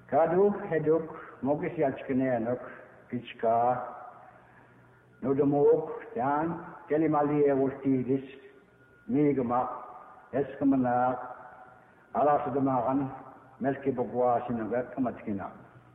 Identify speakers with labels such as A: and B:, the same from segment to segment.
A: Kadu heduk mogis yachkinenok kichka nodamok dan kelimali evultidis migma eskamana ala sudamagan melki bogwa sinagat kamatkina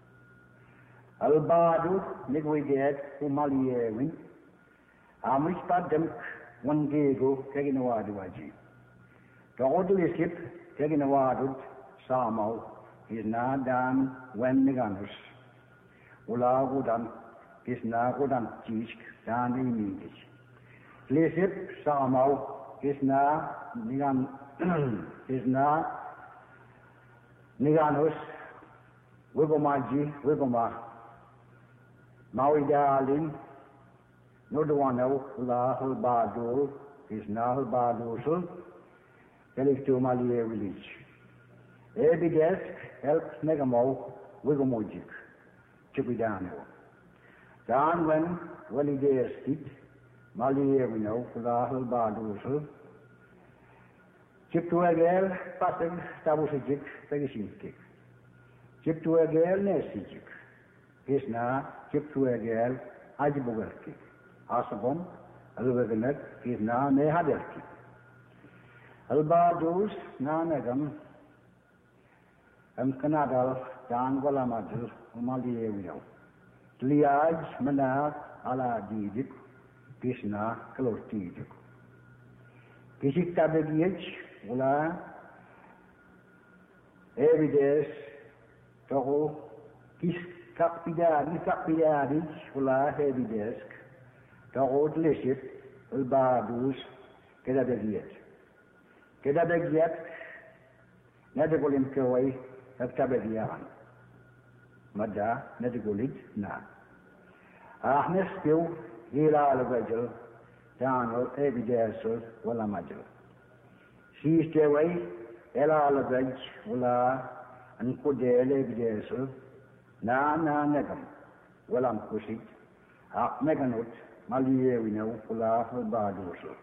A: albadu migwiget umali evin amrispa dem wangego keginawadu waji togodu isip keginawadu samau is na dan wen niganus ula gudan is na gudan chisk dan imidis lesip samau is na nigan is na niganus wigomaji wigoma mawidalin nodwano ula hulbadul is na hulbadusul keliktu maliye village ebidesk helps negamo wigomojik chipidano dan when he dares it maliye we know fulahul badusul chip to a girl passing tabusijik pegishinki chip to a girl nesijik isna chip to a girl ajibugarki asabom alwegenet isna nehaderki albadus na negam Kanadal dan wala majul umali ewiyaw. Liyaj manak ala didik kisna kalortidik. Kisik tabegiyaj wala evides toho kis kakpidadi wala evides toho dlishit albadus kedabegiyaj. Kedabegiyaj nadagolim kawai التبديان مدى ندقولد نعم احنا سبيو هيلا الرجل تانو اي بجاسل ولا مجل سيستوي الى الرجل ولا انقدي الى بجاسل نا نقم ولا مكوشيت مغنوت ماليه وينو ولا البادوسل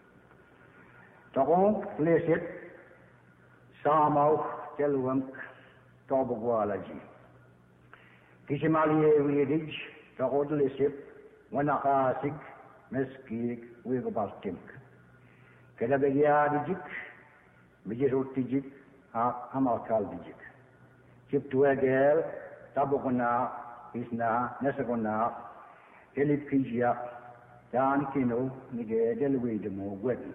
A: تقوم ليست سامو تلومك توبغوالجي كشماليه ويدج تقود لسيب ونقاسك مسكيك ويقبالتمك كده بجيادجك بجيروتجك أمالكال بجك جبتوا جيل تبغنا إسنا نسقنا اللي بكيجيا تان كينو نجي دلويدمو ودن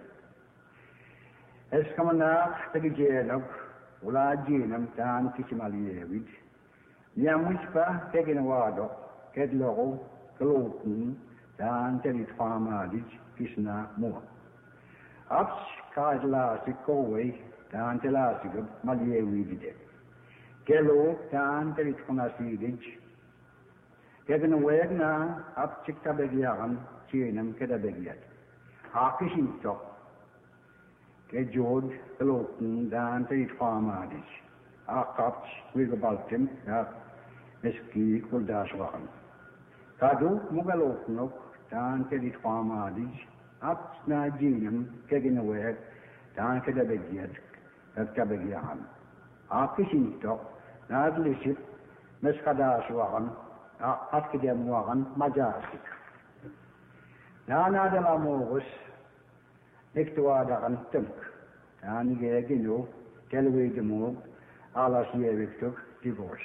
A: اسكمنا تجيجينك ولا جينم تان كشماليه ويد نياموشبا تجين وادو كدلو كلوكن تان تريد فامادج كشنا مو أبش كاجلا سكوي تان تلا سكب ماليه ويد كلو تان تريد فناسيدج كدن ويدنا أبش كتابيان جينم كده بيجيات هاكشين تو كجود كلوكن دان تريد فامادج أقابش ويقبالتم مسكي كل داش وغن كادو مغلوكنوك دان تريد فامادج أبسنا جينم كجنويك دان كده بجيت كتبجيان أقشين تو نادلشت مسكداش وغن أفكدم وغن مجاسك نانا دلاموغس نكتوا دغن تمك تاني جيجنو تلوي دموغ على سيبكتك ديفورس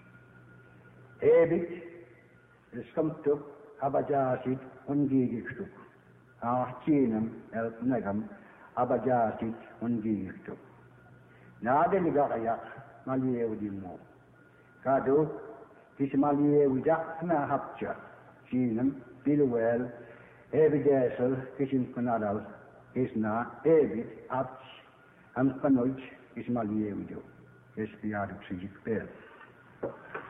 A: ايبك اسكمتك أبجاسك ونجيجكتك أحجينم النغم أبجاسك ونجيجكتك نادي لغاية ماليه دموغ كادو كيش ماليه ودقنا هبجا جينم بيلويل ايبجاسل كيشن كنادل كيشنا ايبك أبج أم قنوج إسماعيلية ويدو. Yes, we are to see